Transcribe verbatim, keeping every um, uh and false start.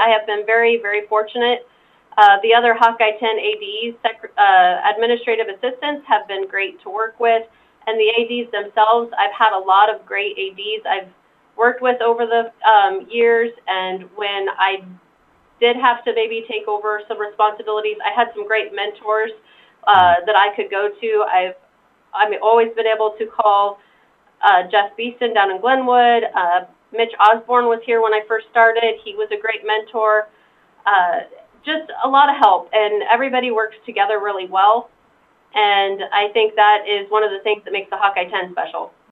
I have been very, very fortunate. Uh, the other Hawkeye ten A Ds, uh, administrative assistants, have been great to work with, and the A Ds themselves, I've had a lot of great A Ds I've worked with over the um, years, and when I did have to maybe take over some responsibilities, I had some great mentors uh, that I could go to. I've I've always been able to call uh, Jeff Beeson down in Glenwood. Uh, Mitch Osborne was here when I first started. He was a great mentor. Uh, just a lot of help, and everybody works together really well. And I think that is one of the things that makes the Hawkeye ten special.